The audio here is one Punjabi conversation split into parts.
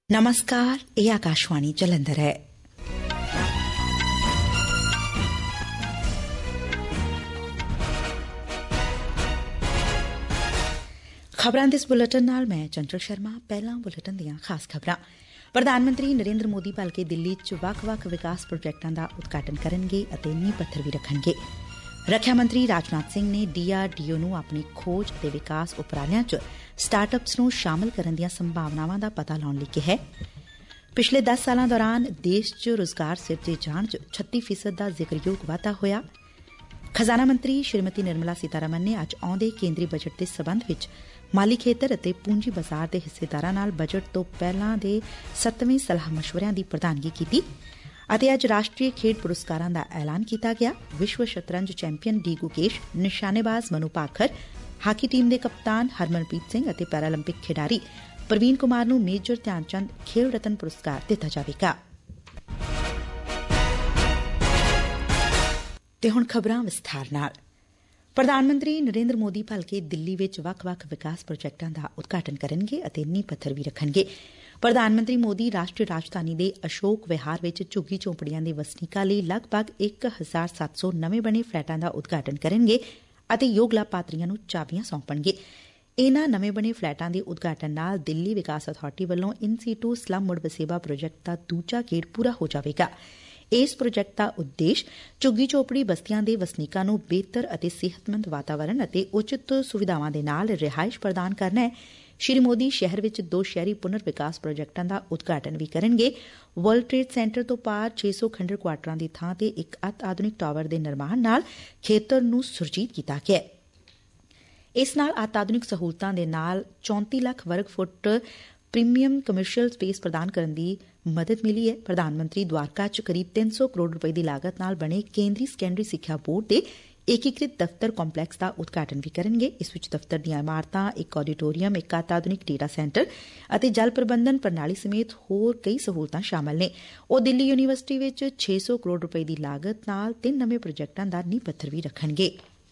नमस्कार, ਇਹ ਆਕਾਸ਼ਵਾਣੀ ਜਲੰਧਰ ਹੈ। ਖਬਰਾਂ ਦੇ ਇਸ ਬੁਲੇਟਿਨ ਨਾਲ ਮੈਂ ਚੰਚਲ ਸ਼ਰਮਾ। ਪਹਿਲਾਂ ਬੁਲੇਟਿਨ ਦੀਆਂ ਖਾਸ ਖਬਰਾਂ। ਪ੍ਰਧਾਨ ਮੰਤਰੀ ਨਰਿੰਦਰ ਮੋਦੀ ਭਲਕੇ ਦਿੱਲੀ 'ਚ ਵੱਖ-ਵੱਖ ਵਿਕਾਸ ਪ੍ਰੋਜੈਕਟਾਂ ਦਾ ਉਦਘਾਟਨ ਕਰਨਗੇ ਅਤੇ ਨੀਂਹ ਪੱਥਰ ਵੀ ਰੱਖਣਗੇ। ਰੱਖਿਆ ਮੰਤਰੀ ਰਾਜਨਾਥ ਸਿੰਘ ਨੇ DRDO ਨੂੰ ਆਪਣੀ ਖੋਜ ਅਤੇ ਵਿਕਾਸ ਉਪਰਾਲਿਆਂ 'ਚ ਸਟਾਰਟ-ਅਪਸ ਨੂੰ ਸ਼ਾਮਲ ਕਰਨ ਦੀਆਂ ਸੰਭਾਵਨਾਵਾਂ ਦਾ ਪਤਾ ਲਾਉਣ ਲਈ ਕਿਹਾ। ਪਿਛਲੇ 10 ਸਾਲਾਂ ਦੌਰਾਨ ਦੇਸ਼ 'ਚ ਰੁਜ਼ਗਾਰ ਸਿਰਜੇ ਜਾਣ 'ਚ 36% ਦਾ ਜ਼ਿਕਰਯੋਗ ਵਾਧਾ ਹੋਇਆ। ਖਜ਼ਾਨਾ ਮੰਤਰੀ ਸ਼੍ਰੀਮਤੀ ਨਿਰਮਲਾ ਸੀਤਾਰਮਨ ਨੇ ਅੱਜ ਆਉਂਦੇ ਕੇਂਦਰੀ ਬਜਟ ਦੇ ਸਬੰਧ ਵਿੱਚ ਮਾਲੀ ਖੇਤਰ ਅਤੇ ਪੂੰਜੀ ਬਾਜ਼ਾਰ ਦੇ ਹਿੱਸੇਦਾਰਾਂ ਨਾਲ ਬਜਟ ਤੋਂ ਪਹਿਲਾਂ ਦੇ 7ਵੇਂ ਸਲਾਹ ਮਸ਼ਵਰਿਆਂ ਦੀ ਪ੍ਰਧਾਨਗੀ ਕੀਤੀ ਅਤੇ ਅੱਜ ਰਾਸ਼ਟਰੀ ਖੇਡ ਪੁਰਸਕਾਰਾਂ ਦਾ ਐਲਾਨ ਕੀਤਾ ਗਿਆ। ਵਿਸ਼ਵ ਸ਼ਤਰੰਜ ਚੈਂਪੀਅਨ ਡੀ ਗੁਕੇਸ਼, ਨਿਸ਼ਾਨੇਬਾਜ਼ ਮਨੂ ਭਾਕਰ, ਹਾਕੀ ਟੀਮ ਦੇ ਕਪਤਾਨ ਹਰਮਨਪ੍ਰੀਤ ਸਿੰਘ ਅਤੇ ਪੈਰਾਲੰਪਿਕ ਖਿਡਾਰੀ ਪ੍ਰਵੀਨ ਕੁਮਾਰ ਨੂੰ ਮੇਜਰ ਧਿਆਨ ਚੰਦ ਖੇਲ ਰਤਨ ਪੁਰਸਕਾਰ ਦਿੱਤਾ ਜਾਵੇਗਾ। ਤੇ ਹੁਣ ਖਬਰਾਂ ਵਿਸਥਾਰ ਨਾਲ। ਪ੍ਰਧਾਨ ਮੰਤਰੀ ਨਰਿੰਦਰ ਮੋਦੀ ਭਲਕੇ ਦਿੱਲੀ ਵਿੱਚ ਵੱਖ-ਵੱਖ ਵਿਕਾਸ ਪ੍ਰੋਜੈਕਟਾਂ ਦਾ ਉਦਘਾਟਨ ਕਰਨਗੇ ਅਤੇ ਨੀਂਹ ਪੱਥਰ ਵੀ ਰੱਖਣਗੇ। ਪ੍ਰਧਾਨ ਮੰਤਰੀ ਮੋਦੀ ਰਾਸ਼ਟਰੀ ਰਾਜਧਾਨੀ ਦੇ ਅਸ਼ੋਕ ਵਿਹਾਰ ਵਿੱਚ ਝੁੱਗੀ ਝੋਂਪੜੀਆਂ ਦੇ ਵਸਨੀਕਾਂ ਲਈ ਲਗਭਗ 1700 ਨਵੇਂ ਬਣੇ ਫਲੈਟਾਂ ਦਾ ਉਦਘਾਟਨ ਕਰਨਗੇ ਅਤੇ ਯੋਗ ਲਾਭਪਾਤਰੀਆਂ ਨੂੰ ਚਾਬੀਆਂ ਸੌਂਪਣਗੇ। ਇਨ੍ਹਾਂ ਨਵੇਂ ਬਣੇ ਫਲੈਟਾਂ ਦੇ ਉਦਘਾਟਨ ਨਾਲ ਦਿੱਲੀ ਵਿਕਾਸ ਅਥਾਰਟੀ ਵੱਲੋਂ ਇਨ ਸੀਟੂ ਸਲਮ ਮੁੜ ਵਸੇਬਾ ਪ੍ਰੋਜੈਕਟ ਦਾ ਦੂਜਾ ਗੇੜ ਪੂਰਾ ਹੋ ਜਾਵੇਗਾ। ਇਸ ਪ੍ਰੋਜੈਕਟ ਦਾ ਉਦੇਸ਼ ਝੁੱਗੀ ਝੋਪੜੀ ਬਸਤੀਆਂ ਦੇ ਵਸਨੀਕਾਂ ਨੂੰ ਬਿਹਤਰ ਅਤੇ ਸਿਹਤਮੰਦ ਵਾਤਾਵਰਨ ਅਤੇ ਉਚਿਤ ਸੁਵਿਧਾਵਾਂ ਦੇ ਨਾਲ ਰਿਹਾਇਸ਼ ਪ੍ਰਦਾਨ ਕਰਨਾ ਹੈ। ਸ਼੍ਰੀ ਮੋਦੀ ਸ਼ਹਿਰ ਵਿੱਚ 2 ਸ਼ਹਿਰੀ ਪੁਨਰ ਵਿਕਾਸ ਪ੍ਰੋਜੈਕਟਾਂ ਦਾ ਉਦਘਾਟਨ ਵੀ ਕਰਨਗੇ। ਵਰਲਡ ਟ੍ਰੇਡ ਸੈਂਟਰ ਤੋਂ ਪਾਰ 600 ਖੰਡਰ ਕੁਆਟਰਾਂ ਦੀ ਥਾਂ ਤੇ ਇੱਕ ਅਤਿ ਆਧੁਨਿਕ ਟਾਵਰ ਦੇ ਨਿਰਮਾਣ ਨਾਲ ਖੇਤਰ ਨੂੰ ਸੁਰਜੀਤ ਕੀਤਾ ਗਿਆ। ਇਸ ਨਾਲ ਅਤਿ ਆਧੁਨਿਕ ਸਹੂਲਤਾਂ ਦੇ ਨਾਲ 34 ਲੱਖ ਵਰਗ ਫੁੱਟ ਪ੍ਰੀਮੀਅਮ ਕਮਰਸ਼ੀਅਲ ਸਪੇਸ ਪ੍ਰਦਾਨ ਕਰਨ ਦੀ ਮਦਦ ਮਿਲੀ ਹੈ। ਪ੍ਰਧਾਨ ਮੰਤਰੀ ਦਵਾਰਕਾ 'ਚ ਕਰੀਬ 300 ਕਰੋੜ ਰੁਪਏ ਦੀ ਲਾਗਤ ਨਾਲ ਬਣੇ ਕੇਂਦਰੀ ਸੈਕੰਡਰੀ ਸਿੱਖਿਆ ਬੋਰਡ ਦੇ ਏਕੀਕ੍ਰਿਤ ਦਫ਼ਤਰ ਕੰਪਲੈਕਸ ਦਾ ਉਦਘਾਟਨ ਵੀ ਕਰਨਗੇ। ਇਸ ਵਿੱਚ ਦਫ਼ਤਰ ਦੀਆਂ ਇਮਾਰਤਾਂ, ਇੱਕ ਆਡੀਟੋਰੀਅਮ, ਇੱਕ ਅਤਿ ਆਧੁਨਿਕ ਡੇਟਾ ਸੈਂਟਰ ਅਤੇ ਜਲ ਪ੍ਰਬੰਧਨ ਪ੍ਰਣਾਲੀ ਸਮੇਤ ਹੋਰ ਕਈ ਸਹੂਲਤਾਂ ਸ਼ਾਮਲ ਨੇ। ਉਹ ਦਿੱਲੀ ਯੂਨੀਵਰਸਿਟੀ ਵਿੱਚ 600 ਕਰੋੜ ਰੁਪਏ ਦੀ ਲਾਗਤ ਨਾਲ 3 ਨਵੇਂ ਪ੍ਰੋਜੈਕਟਾਂ ਦਾ ਨੀਂਹ ਪੱਥਰ ਵੀ ਰੱਖਣਗੇ।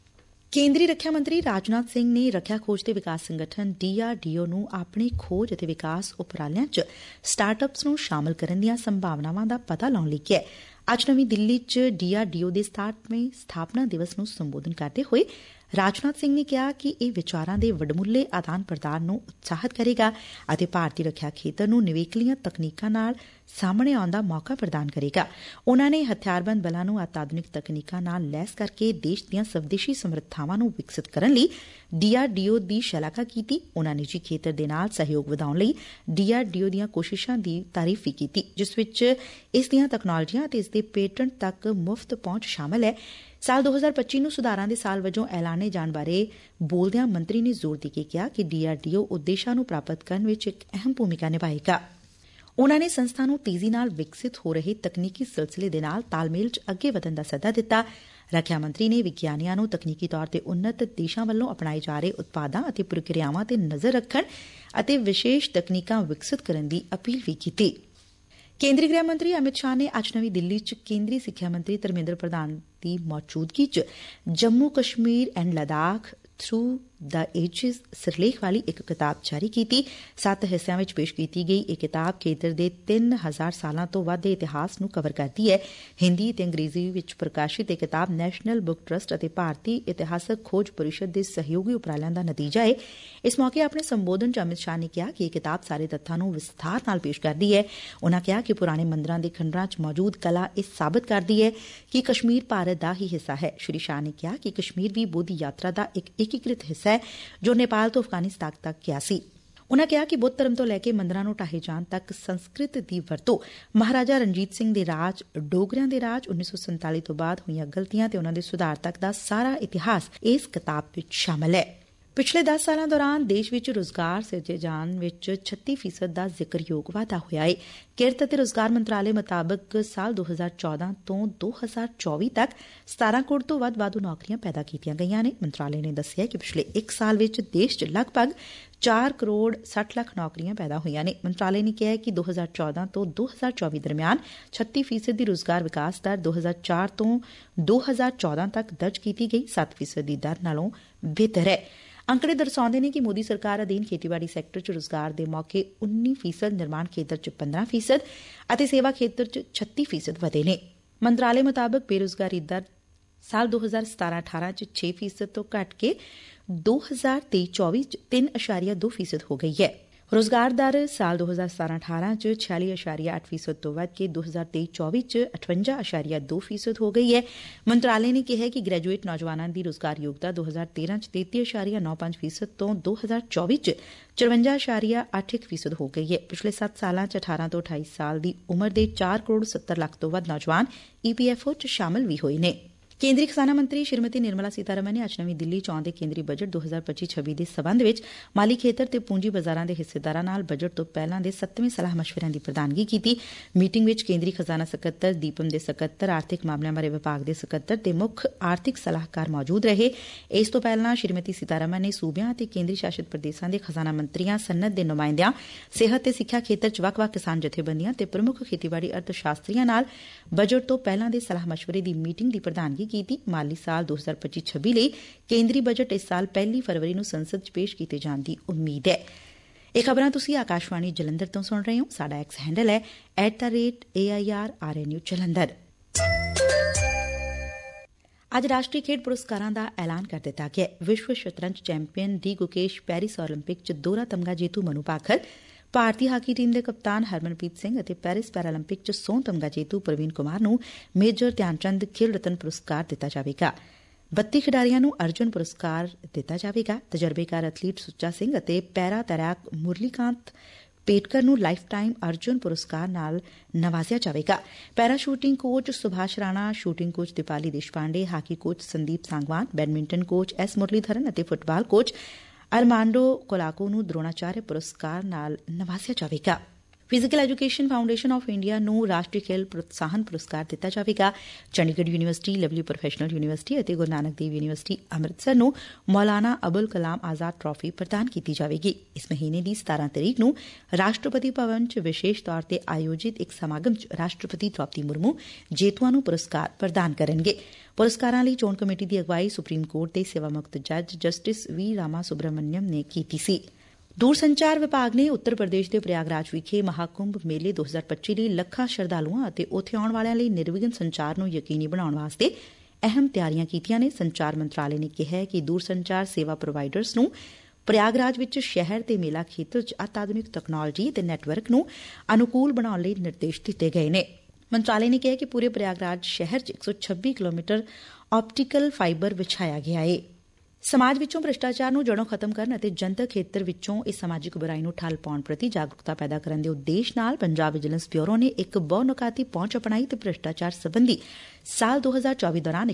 ਕੇਂਦਰੀ ਰੱਖਿਆ ਮੰਤਰੀ ਰਾਜਨਾਥ ਸਿੰਘ ਨੇ ਰੱਖਿਆ ਖੋਜ ਤੇ ਵਿਕਾਸ ਸੰਗਠਨ DRDO ਨੂੰ ਆਪਣੀ ਖੋਜ ਅਤੇ ਵਿਕਾਸ ਉਪਰਾਲਿਆਂ 'ਚ ਸਟਾਰਟ-ਅਪਸ ਨੂੰ ਸ਼ਾਮਲ ਕਰਨ ਦੀਆਂ ਸੰਭਾਵਨਾਵਾਂ ਦਾ ਪਤਾ ਲਾਉਣ ਲਈ ਕਿਹਾ। ਅੱਜ ਨਵੀਂ ਦਿੱਲੀ 'ਚ DRDO ਦੇ 67ਵੇਂ ਸਥਾਪਨਾ ਦਿਵਸ ਨੂੰ ਸੰਬੋਧਨ ਕਰਦੇ ਹੋਏ ਰਾਜਨਾਥ ਸਿੰਘ ਨੇ ਕਿਹਾ ਕਿ ਇਹ ਵਿਚਾਰਾਂ ਦੇ ਵਡਮੁੱਲੇ ਆਦਾਨ ਪ੍ਰਦਾਨ ਨੂੰ ਉਤਸ਼ਾਹਿਤ ਕਰੇਗਾ ਅਤੇ ਭਾਰਤੀ ਰੱਖਿਆ ਖੇਤਰ ਨੂੰ ਨਿਵੇਕਲੀਆਂ ਤਕਨੀਕਾਂ ਨਾਲ ਸਾਹਮਣੇ ਆਉਣ ਦਾ ਮੌਕਾ ਪ੍ਰਦਾਨ ਕਰੇਗਾ। ਉਨ੍ਹਾਂ ਨੇ ਹਥਿਆਰਬੰਦ ਬਲਾਂ ਨੂੰ ਅਤਿ ਆਧੁਨਿਕ ਤਕਨੀਕਾਂ ਨਾਲ ਲੈਸ ਕਰਕੇ ਦੇਸ਼ ਦੀਆਂ ਸਵਦੇਸ਼ੀ ਸਮਰੱਥਾਵਾਂ ਨੂੰ ਵਿਕਸਿਤ ਕਰਨ ਲਈ DRDO ਦੀ ਸ਼ਲਾਘਾ ਕੀਤੀ। ਉਨ੍ਹਾਂ ਨਿੱਜੀ ਖੇਤਰ ਦੇ ਨਾਲ ਸਹਿਯੋਗ ਵਧਾਉਣ ਲਈ DRDO ਦੀਆਂ ਕੋਸ਼ਿਸ਼ਾਂ ਦੀ ਤਾਰੀਫ਼ ਵੀ ਕੀਤੀ, ਜਿਸ ਵਿੱਚ ਇਸ ਦੀਆਂ ਤਕਨਾਲੋਜੀਆਂ ਅਤੇ ਇਸ ਦੇ ਪੇਟੈਂਟ ਤੱਕ ਮੁਫ਼ਤ ਪਹੁੰਚ ਸ਼ਾਮਲ ਹੈ। ਸਾਲ 2025 ਨੂੰ ਸੁਧਾਰਾਂ ਦੇ ਸਾਲ ਵਜੋਂ ਐਲਾਨੇ ਜਾਣ ਬਾਰੇ ਬੋਲਦਿਆਂ ਮੰਤਰੀ ਨੇ ਜ਼ੋਰ ਦੇ ਕੇ ਕਿਹਾ ਕਿ DRDO ਉਦੇਸ਼ਾਂ ਨੂੰ ਪ੍ਰਾਪਤ ਕਰਨ ਵਿੱਚ ਇੱਕ ਅਹਿਮ ਭੂਮਿਕਾ ਨਿਭਾਏਗਾ। ਉਨ੍ਹਾਂ ਨੇ ਸੰਸਥਾ ਨੂੰ ਤੇਜ਼ੀ ਨਾਲ ਵਿਕਸਿਤ ਹੋ ਰਹੇ ਤਕਨੀਕੀ ਸਿਲਸਿਲੇ ਦੇ ਨਾਲ ਤਾਲਮੇਲ 'ਚ ਅੱਗੇ ਵਧਣ ਦਾ ਸੱਦਾ ਦਿੱਤਾ। ਰੱਖਿਆ ਮੰਤਰੀ ਨੇ ਵਿਗਿਆਨੀਆਂ ਨੂੰ ਤਕਨੀਕੀ ਤੌਰ ਤੇ ਉੱਨਤ ਦੇਸ਼ਾਂ ਵੱਲੋਂ ਅਪਣਾਏ ਜਾ ਰਹੇ ਉਤਪਾਦਾਂ ਅਤੇ ਪ੍ਰਕਿਰਿਆਵਾਂ ਤੇ ਨਜ਼ਰ ਰੱਖਣ ਅਤੇ ਵਿਸ਼ੇਸ਼ ਤਕਨੀਕਾਂ ਵਿਕਸਿਤ ਕਰਨ ਦੀ ਅਪੀਲ ਵੀ ਕੀਤੀ। ਕੇਂਦਰੀ ਗ੍ਰਹਿ ਮੰਤਰੀ ਅਮਿਤ ਸ਼ਾਹ ਨੇ ਅੱਜ ਨਵੀਂ ਦਿੱਲੀ 'ਚ ਕੇਂਦਰੀ ਸਿੱਖਿਆ ਮੰਤਰੀ ਧਰਮੇਂਦਰ ਪ੍ਰਧਾਨ ਦੀ ਮੌਜੂਦਗੀ 'ਚ Jammu Kashmir and Ladakh through the ages ਸਿਰਲੇਖ ਵਾਲੀ ਇੱਕ ਕਿਤਾਬ ਜਾਰੀ ਕੀਤੀ। 7 ਹਿੱਸਿਆਂ ਵਿੱਚ ਪੇਸ਼ ਕੀਤੀ ਗਈ ਇਹ ਕਿਤਾਬ ਖੇਤਰ ਦੇ 3000 ਸਾਲਾਂ ਤੋਂ ਵੱਧ ਦੇ ਇਤਿਹਾਸ ਨੂੰ ਕਵਰ ਕਰਦੀ ਹੈ। ਹਿੰਦੀ ਤੇ ਅੰਗਰੇਜ਼ੀ ਵਿੱਚ ਪ੍ਰਕਾਸ਼ਿਤ ਇਹ ਕਿਤਾਬ ਨੈਸ਼ਨਲ ਬੁੱਕ ਟਰੱਸਟ ਅਤੇ ਭਾਰਤੀ ਇਤਿਹਾਸਕ ਖੋਜ ਪਰਿਸ਼ਦ ਦੇ ਸਹਿਯੋਗੀ ਉਪਰਾਲਿਆਂ ਦਾ ਨਤੀਜਾ ਹੈ। ਇਸ ਮੌਕੇ ਆਪਣੇ ਸੰਬੋਧਨ 'ਚ ਅਮਿਤ ਸ਼ਾਹ ਨੇ ਕਿਹਾ ਕਿ ਇਹ ਕਿਤਾਬ ਸਾਰੇ ਤੱਥਾਂ ਨੂੰ ਵਿਸਥਾਰ ਨਾਲ ਪੇਸ਼ ਕਰਦੀ ਹੈ। ਉਨ੍ਹਾਂ ਕਿਹਾ ਕਿ ਪੁਰਾਣੇ ਮੰਦਰਾਂ ਦੇ ਖੰਡਰਾਂ 'ਚ ਮੌਜੂਦ ਕਲਾ ਇਹ ਸਾਬਤ ਕਰਦੀ ਹੈ ਕਿ ਕਸ਼ਮੀਰ ਭਾਰਤ ਦਾ ਹੀ ਹਿੱਸਾ ਹੈ। ਸ਼੍ਰੀ ਸ਼ਾਹ ਨੇ ਕਿਹਾ ਕਿ ਕਸ਼ਮੀਰ ਵੀ ਬੁੱਧ ਯਾਤਰਾ ਦਾ ਇੱਕ ਏਕੀਕ੍ਰਿਤ ਹਿੱਸਾ ਹੈ ਜੋ ਨੇਪਾਲ ਤੋਂ ਅਫਗਾਨਿਸਤਾਨ ਤੱਕ ਗਿਆ ਸੀ। ਉਨ੍ਹਾਂ ਕਿਹਾ ਕਿ ਬੁੱਧ ਧਰਮ ਤੋਂ ਲੈ ਕੇ ਮੰਦਰਾਂ ਨੂੰ ਢਾਹੇ ਜਾਣ ਤੱਕ ਸੰਸਕ੍ਰਿਤ ਦੀ ਵਰਤੋਂ ਮਹਾਰਾਜਾ ਰਣਜੀਤ ਸਿੰਘ ਦੇ ਰਾਜ, ਡੋਗਰਿਆਂ ਦੇ ਰਾਜ, 1947 ਤੋਂ ਬਾਅਦ ਹੋਈਆਂ ਗਲਤੀਆਂ ਤੇ ਉਨ੍ਹਾਂ ਦੇ ਸੁਧਾਰ ਤੱਕ ਦਾ ਸਾਰਾ ਇਤਿਹਾਸ ਇਸ ਕਿਤਾਬ ਵਿੱਚ ਸ਼ਾਮਲ ਹੈ। ਪਿਛਲੇ 10 ਸਾਲਾਂ ਦੌਰਾਨ ਦੇਸ਼ ਵਿੱਚ ਰੁਜ਼ਗਾਰ ਸਿਰਜੇ ਜਾਣ ਵਿੱਚ 36% ਦਾ ਜ਼ਿਕਰਯੋਗ ਵਾਧਾ ਹੋਇਆ ਹੈ। ਕਿਰਤ ਅਤੇ ਰੁਜ਼ਗਾਰ ਮੰਤਰਾਲੇ ਮੁਤਾਬਕ ਸਾਲ 2014 ਤੋਂ 2024 ਤੱਕ 17 ਕਰੋੜ ਤੋਂ ਵੱਧ ਵਾਧੂ ਨੌਕਰੀਆਂ ਪੈਦਾ ਕੀਤੀਆਂ ਗਈਆਂ ਨੇ। ਮੰਤਰਾਲੇ ਨੇ ਦੱਸਿਆ ਕਿ ਪਿਛਲੇ 1 ਸਾਲ ਵਿੱਚ ਦੇਸ਼ 'ਚ ਲਗਭਗ 4 ਕਰੋੜ 60 ਲੱਖ ਨੌਕਰੀਆਂ ਪੈਦਾ ਹੋਈਆਂ ਨੇ। ਮੰਤਰਾਲੇ ਨੇ ਕਿਹਾ ਕਿ 2014 ਤੋਂ 2024 ਦਰਮਿਆਨ 36% ਦੀ ਰੁਜ਼ਗਾਰ ਵਿਕਾਸ ਦਰ 2004 ਤੋਂ 2014 ਤੱਕ ਦਰਜ ਕੀਤੀ ਗਈ 7% ਦੀ ਦਰ ਨਾਲੋਂ ਬਿਹਤਰ ਹੈ। ਅੰਕੜੇ ਦਰਸਾਉਂਦੇ ਨੇ ਕਿ ਮੋਦੀ ਸਰਕਾਰ ਅਧੀਨ ਖੇਤੀਬਾੜੀ ਸੈਕਟਰ 'ਚ ਰੁਜ਼ਗਾਰ ਦੇ ਮੌਕੇ 19%, ਨਿਰਮਾਣ ਖੇਤਰ 'ਚ 15% ਅਤੇ ਸੇਵਾ ਖੇਤਰ 'ਚ 36% ਵਧੇ ਨੇ। ਮੰਤਰਾਲੇ ਮੁਤਾਬਕ ਬੇਰੁਜ਼ਗਾਰੀ ਦਰ ਸਾਲ 2017-18 'ਚ 6% ਤੋਂ ਘਟ ਕੇ 2023-24 'ਚ 3.2% ਹੋ ਗਈ ਹੈ। ਰੁਜ਼ਗਾਰ ਦਰ ਸਾਲ 2017-18 'ਚ 46.8% ਤੋਂ ਵੱਧ ਕੇ 2023-24 'ਚ 58.2% ਹੋ ਗਈ ਹੈ। ਮੰਤਰਾਲੇ ਨੇ ਕਿਹਾ ਕਿ ਗ੍ਰੈਜੂਏਟ ਨੌਜਵਾਨਾਂ ਦੀ ਰੁਜ਼ਗਾਰ ਯੋਗਤਾ 2013 'ਚ 33.95% ਤੋਂ 2024 'ਚ 54.81% ਹੋ ਗਈ ਹੈ। ਪਿਛਲੇ 7 ਸਾਲਾਂ 'ਚ 18 ਤੋਂ 28 ਸਾਲ ਦੀ ਉਮਰ ਦੇ 4 ਕਰੋੜ 70 ਲੱਖ ਤੋਂ ਵੱਧ ਨੌਜਵਾਨ EPFO 'ਚ ਸ਼ਾਮਲ ਵੀ ਹੋਏ ਨੇ। ਕੇਂਦਰੀ ਖਜ਼ਾਨਾ ਮੰਤਰੀ ਸ਼੍ਰੀਮਤੀ ਨਿਰਮਲਾ ਸੀਤਾਰਮਨ ਨੇ ਅੱਜ ਨਵੀਂ ਦਿੱਲੀ 'ਚ ਆਉਂਦੇ ਕੇਂਦਰੀ ਬਜਟ 2025-26 ਦੇ ਸਬੰਧ ਵਿੱਚ ਮਾਲੀ ਖੇਤਰ ਤੇ ਪੂੰਜੀ ਬਾਜ਼ਾਰਾਂ ਦੇ ਹਿੱਸੇਦਾਰਾਂ ਨਾਲ ਬਜਟ ਤੋਂ ਪਹਿਲਾਂ ਦੇ 7ਵੇਂ ਸਲਾਹ ਮਸ਼ਵਰਿਆਂ ਦੀ ਪ੍ਰਧਾਨਗੀ ਕੀਤੀ। ਮੀਟਿੰਗ ਵਿੱਚ ਕੇਂਦਰੀ ਖਜ਼ਾਨਾ ਸਕੱਤਰ, ਦੀਪਮ ਦੇ ਸਕੱਤਰ, ਆਰਥਿਕ ਮਾਮਲਿਆਂ ਬਾਰੇ ਵਿਭਾਗ ਦੇ ਸਕੱਤਰ ਤੇ ਮੁੱਖ ਆਰਥਿਕ ਸਲਾਹਕਾਰ ਮੌਜੂਦ ਰਹੇ। ਇਸ ਤੋਂ ਪਹਿਲਾਂ ਸ਼੍ਰੀਮਤੀ ਸੀਤਾਰਮਨ ਨੇ ਸੂਬਿਆਂ ਅਤੇ ਕੇਂਦਰੀ ਸ਼ਾਸਿਤ ਪ੍ਰਦੇਸ਼ਾਂ ਦੇ ਖਜ਼ਾਨਾ ਮੰਤਰੀਆਂ, ਸਨਅਤ ਦੇ ਨੁਮਾਇੰਦਿਆਂ, ਸਿਹਤ ਤੇ ਸਿੱਖਿਆ ਖੇਤਰ 'ਚ ਵੱਖ-ਵੱਖ ਕਿਸਾਨ ਜਥੇਬੰਦੀਆਂ ਤੇ ਪ੍ਰਮੁੱਖ ਖੇਤੀਬਾੜੀ ਅਰਥ ਸ਼ਾਸਤਰੀਆਂ ਨਾਲ ਬਜਟ ਤੋਂ ਪਹਿਲਾਂ ਦੇ ਸਲਾਹ ਮਸ਼ਵਰੇ ਦੀ ਮੀਟਿੰਗ ਦੀ ਪ੍ਰਧਾਨਗੀ ਕੀਤੀ। ਮਾਲੀ ਸਾਲ 2025-26 ਲਈ ਕੇਂਦਰੀ ਬਜਟ ਇਸ ਸਾਲ 1 ਫਰਵਰੀ ਨੂੰ ਸੰਸਦ 'ਚ ਪੇਸ਼ ਕੀਤੇ ਜਾਣ ਦੀ ਉਮੀਦ ਹੈ। ਇਹ ਖਬਰਾਂ ਤੁਸੀਂ ਆਕਾਸ਼ਵਾਣੀ ਜਲੰਧਰ ਤੋਂ ਸੁਣ ਰਹੇ ਹੋ। ਸਾਡਾ ਐਕਸ ਹੈਂਡਲ ਹੈ @AIRRNU ਜਲੰਧਰ। ਅੱਜ ਰਾਸ਼ਟਰੀ ਖੇਡ ਪੁਰਸਕਾਰਾਂ ਦਾ ਐਲਾਨ ਕਰ ਦਿੱਤਾ ਗਿਆ। ਵਿਸ਼ਵ ਸ਼ਤਰੰਜ champion D Gukesh, Paris Olympic 'ਚ ਦੋਹਰਾ ਤਮਗਾ ਜੇਤੂ ਮਨੂ ਭਾਕਰ, ਭਾਰਤੀ ਹਾਕੀ ਟੀਮ ਦੇ ਕਪਤਾਨ ਹਰਮਨਪ੍ਰੀਤ ਸਿੰਘ ਅਤੇ ਪੈਰਿਸ ਪੈਰਾਲੰਪਿਕ 'ਚ ਸੋਨ ਤਮਗਾ ਜੇਤੂ ਪ੍ਰਵੀਨ ਕੁਮਾਰ ਨੂੰ ਮੇਜਰ ਧਿਆਨ ਚੰਦ ਖੇਲ ਰਤਨ ਪੁਰਸਕਾਰ ਦਿੱਤਾ ਜਾਵੇਗਾ। 32 ਖਿਡਾਰੀਆਂ ਨੂੰ ਅਰਜੁਨ ਪੁਰਸਕਾਰ ਦਿੱਤਾ ਜਾਵੇਗਾ। ਤਜਰਬੇਕਾਰ ਐਥਲੀਟ ਸੁੱਚਾ ਸਿੰਘ ਅਤੇ ਪੈਰਾ ਤੈਰਾਕ ਮੁਰਲੀਕਾਂਤ ਪੇਟਕਰ ਨੂੰ ਲਾਈਫ ਟਾਈਮ ਅਰਜੁਨ ਪੁਰਸਕਾਰ ਨਾਲ ਨਵਾਜ਼ਿਆ ਜਾਵੇਗਾ। Para shooting coach Subhash Rana, shooting coach Deepali Deshpande, hockey coach Sandeep Sangwan, badminton coach S Muralidharan ਅਤੇ ਫੁੱਟਬਾਲ ਕੋਚ ਅਰਮਾਂਡੋ ਕੋਲਾਕੋ ਨੂੰ ਦਰੋਣਾਚਾਰਿਆ ਪੁਰਸਕਾਰ ਨਾਲ ਨਵਾਜ਼ਿਆ ਜਾਵੇਗਾ। Physical education foundation of India ਨੂੰ ਰਾਸ਼ਟਰੀ ਖੇਲ ਪ੍ਰੋਤਸਾਹਨ ਪੁਰਸਕਾਰ ਦਿੱਤਾ ਜਾਵੇਗਾ। Chandigarh university, lovely professional university ਅਤੇ ਗੁਰੂ ਨਾਨਕ ਦੇਵ ਯੂਨੀਵਰਸਿਟੀ ਅੰਮ੍ਰਿਤਸਰ ਨੂੰ ਮੌਲਾਨਾ ਅਬੁਲ ਕਲਾਮ ਆਜ਼ਾਦ ਟਰਾਫੀ ਪ੍ਰਦਾਨ ਕੀਤੀ ਜਾਵੇਗੀ। ਇਸ ਮਹੀਨੇ ਦੀ 17 ਤਰੀਕ ਨੂੰ ਰਾਸ਼ਟਰਪਤੀ ਭਵਨ 'ਚ ਵਿਸ਼ੇਸ਼ ਤੌਰ ਤੇ ਆਯੋਜਿਤ ਇੱਕ ਸਮਾਗਮ 'ਚ ਰਾਸ਼ਟਰਪਤੀ ਦ੍ਰੌਪਦੀ ਮੁਰਮੂ ਜੇਤੂਆਂ ਨੂੰ ਪੁਰਸਕਾਰ ਪ੍ਰਦਾਨ ਕਰਨਗੇ। ਪੁਰਸਕਾਰਾਂ ਲਈ ਚੋਣ ਕਮੇਟੀ ਦੀ ਅਗਵਾਈ ਸੁਪਰੀਮ ਕੋਰਟ ਦੇ ਸੇਵਾ ਮੁਕਤ ਜੱਜ ਜਸਟਿਸ ਵੀ ਰਾਮਾ ਸੁਬਰਾਮਨਿਅਮ ਨੇ ਕੀਤੀ ਸੀ। ਦੂਰ ਸੰਚਾਰ ਵਿਭਾਗ ਨੇ ਉੱਤਰ ਪ੍ਰਦੇਸ਼ ਦੇ ਪ੍ਰਯਾਗਰਾਜ ਵਿਖੇ ਮਹਾਕੁੰਭ ਮੇਲੇ 2025 ਲਈ ਲੱਖਾਂ ਸ਼ਰਧਾਲੂਆਂ ਅਤੇ ਉੱਥੇ ਆਉਣ ਵਾਲਿਆਂ ਲਈ ਨਿਰਵਿਘਨ ਸੰਚਾਰ ਨੂੰ ਯਕੀਨੀ ਬਣਾਉਣ ਵਾਸਤੇ ਅਹਿਮ ਤਿਆਰੀਆਂ ਕੀਤੀਆਂ ਨੇ। ਸੰਚਾਰ ਮੰਤਰਾਲੇ ਨੇ ਕਿਹਾ ਹੈ ਕਿ ਦੂਰ ਸੰਚਾਰ ਸੇਵਾ ਪ੍ਰੋਵਾਈਡਰਸ ਨੂੰ ਪ੍ਰਯਾਗਰਾਜ ਵਿੱਚ ਸ਼ਹਿਰ ਤੇ ਮੇਲਾ ਖੇਤਰ 'ਚ ਅਤਿਆਧੁਨਿਕ ਤਕਨਾਲੋਜੀ ਅਤੇ ਨੈਟਵਰਕ ਨੂੰ ਅਨੁਕੂਲ ਬਣਾਉਣ ਲਈ ਨਿਰਦੇਸ਼ ਦਿੱਤੇ ਗਏ ਨੇ। ਮੰਤਰਾਲੇ ਨੇ ਕਿਹਾ ਕਿ ਪੂਰੇ ਪ੍ਰਯਾਗਰਾਜ ਸ਼ਹਿਰ 'ਚ 126 ਕਿਲੋਮੀਟਰ ਆਪਟੀਕਲ ਫਾਈਬਰ ਵਿਛਾਇਆ ਗਿਆ ਏ। ਸਮਾਜ ਵਿੱਚੋਂ ਭ੍ਰਿਸ਼ਟਾਚਾਰ ਨੂੰ ਜੜੋਂ ਖਤਮ ਕਰਨ ਅਤੇ ਜਨਤਕ ਖੇਤਰ ਵਿੱਚੋਂ ਇਸ ਸਮਾਜਿਕ ਬੁਰਾਈ ਨੂੰ ਠੱਲ ਪਾਉਣ ਪ੍ਰਤੀ ਜਾਗਰੂਕਤਾ ਪੈਦਾ ਕਰਨ ਦੇ ਉਦੇਸ਼ ਨਾਲ ਪੰਜਾਬ ਵਿਜੀਲੈਂਸ ਬਿਊਰੋ ਨੇ ਇੱਕ ਬਹੁਨੁਕਾਤੀ ਪਹੁੰਚ ਅਪਣਾਈ ਤੇ ਭ੍ਰਿਸ਼ਟਾਚਾਰ ਸਬੰਧੀ ਸਾਲ 2024 ਦੌਰਾਨ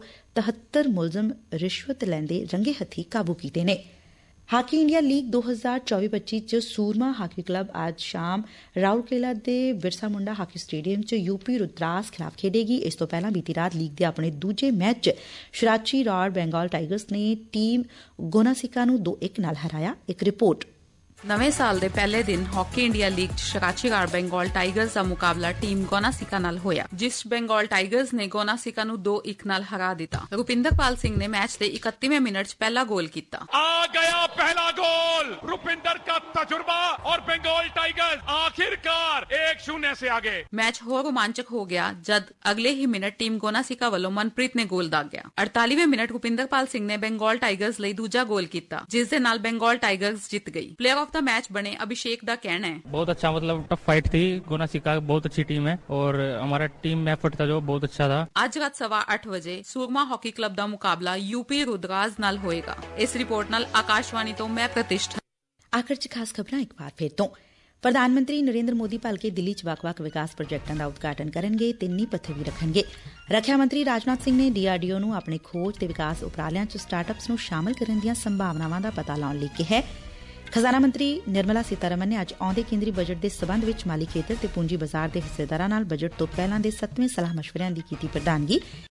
173 ਮੁਲਜ਼ਮ ਰਿਸ਼ਵਤ ਲੈਂਦੇ ਰੰਗੇ ਹੱਥੀਂ ਕਾਬੂ ਕੀਤੇ ਨੇ। ਹਾਕੀ ਇੰਡੀਆ ਲੀਗ 2024-25 ਚ ਸੂਰਮਾ ਹਾਕੀ ਕਲੱਬ ਅੱਜ ਸ਼ਾਮ ਰਾਉਰਕੇਲਾ ਦੇ ਬਿਰਸਾ ਮੁੰਡਾ ਹਾਕੀ ਸਟੇਡੀਅਮ ਚ ਯੂਪੀ ਰੁਦਰਾਸ ਖਿਲਾਫ ਖੇਡੇਗੀ। ਇਸ ਤੋਂ ਪਹਿਲਾਂ ਬੀਤੀ ਰਾਤ ਲੀਗ ਦੇ ਆਪਣੇ ਦੂਜੇ ਮੈਚ ਚ ਸ਼ਰਾਚੀ ਰੌੜ ਬੰਗਾਲ ਟਾਈਗਰਸ ਨੇ ਟੀਮ ਗੋਨਾਸਿਕਾ ਨੂੰ 2-1 ਨਾਲ ਹਰਾਇਆ। ਇੱਕ ਰਿਪੋਰਟ। ਨਵੇਂ ਸਾਲ ਦੇ ਪਹਿਲੇ ਦਿਨ ਹਾਕੀ ਇੰਡੀਆ ਲੀਗ 'ਚ ਸ਼ਰਾਚੀ ਰੌੜ ਬੰਗਾਲ ਟਾਈਗਰਸ ਦਾ ਮੁਕਾਬਲਾ ਟੀਮ ਗੋਨਾਸਿਕਾ ਨਾਲ ਹੋਇਆ, ਜਿਸ ਬੰਗਾਲ ਟਾਈਗਰਸ ਨੇ ਗੋਨਾਸਿਕਾ ਨੂੰ 2-1 ਨਾਲ ਹਰਾ ਦਿੱਤਾ। ਰੁਪਿੰਦਰਪਾਲ ਸਿੰਘ ਨੇ ਮੈਚ ਦੇ 31वें ਮਿੰਟ 'ਚ ਪਹਿਲਾ ਗੋਲ ਕੀਤਾ। ਆ ਗਿਆ ਪਹਿਲਾ ਗੋਲ, ਰੁਪਿੰਦਰ ਦਾ ਤਜਰਬਾ ਔਰ ਬੰਗਾਲ ਟਾਈਗਰਸ ਆਖਿਰਕਾਰ 1-0 ਸੇ ਆਗੇ। ਮੈਚ ਹੋਰ ਰੋਮਾਂਚਕ ਹੋ ਗਿਆ ਜਦ ਅਗਲੇ ਹੀ ਮਿੰਟ ਟੀਮ ਗੋਨਾਸਿਕਾ ਵੱਲੋਂ ਮਨਪ੍ਰੀਤ ਨੇ ਗੋਲ ਦਾਗਿਆ। 48वें ਮਿੰਟ ਰੁਪਿੰਦਰਪਾਲ ਸਿੰਘ ਨੇ ਬੰਗਾਲ ਟਾਈਗਰਸ ਲਈ ਦੂਜਾ ਗੋਲ ਕੀਤਾ, ਜਿਸ ਦੇ ਨਾਲ ਬੰਗਾਲ ਟਾਈਗਰਸ ਜਿੱਤ ਗਈ। ਪਲੇਅਰ ਆਫ द मैच बने अभिषेक दा कहना है बहुत अच्छा, मतलब टफ फाइट थी। गोनासिका बहुत अच्छी टीम है और हमारा टीम एफर्ट था जो बहुत अच्छा था। आज रात 8:15 बजे सूरमा हॉकी क्लब दा मुकाबला यूपी रुद्रास नाल होएगा। इस रिपोर्ट नाल आकाशवाणी तो मैं प्रतिष्ठा। आखिर च खास खबरां एक बार फिर तो। ਪ੍ਰਧਾਨ ਮੰਤਰੀ ਨਰਿੰਦਰ ਮੋਦੀ ਭਲਕੇ ਦਿੱਲੀ 'ਚ ਵੱਖ-ਵੱਖ ਵਿਕਾਸ ਪ੍ਰੋਜੈਕਟਾਂ ਦਾ ਉਦਘਾਟਨ ਕਰਨਗੇ ਤੇ ਨੀਂਹ ਪੱਥਰ ਵੀ ਰੱਖਣਗੇ। ਰੱਖਿਆ ਮੰਤਰੀ ਰਾਜਨਾਥ ਸਿੰਘ ਨੇ DRDO ਨੂੰ ਆਪਣੇ ਖੋਜ ਤੇ ਵਿਕਾਸ ਉਪਰਾਲਿਆਂ 'ਚ ਸਟਾਰਟ-ਅਪਸ ਨੂੰ ਸ਼ਾਮਲ ਕਰਨ ਦੀਆਂ ਸੰਭਾਵਨਾਵਾਂ ਦਾ ਪਤਾ ਲਾਉਣ ਲਈ ਕਿਹਾ। ਖਜ਼ਾਨਾ ਮੰਤਰੀ ਨਿਰਮਲਾ ਸੀਤਾਰਮਨ ਨੇ ਅੱਜ ਆਉਂਦੇ ਕੇਂਦਰੀ ਬਜਟ ਦੇ ਸਬੰਧ ਵਿੱਚ ਮਾਲੀ ਖੇਤਰ ਤੇ ਪੂੰਜੀ ਬਾਜ਼ਾਰ ਦੇ ਹਿੱਸੇਦਾਰਾਂ ਨਾਲ ਬਜਟ ਤੋਂ ਪਹਿਲਾਂ ਦੇ 7ਵੇਂ ਸਲਾਹ ਮਸ਼ਵਰਿਆਂ ਦੀ ਕੀਤੀ ਪ੍ਰਧਾਨਗੀ।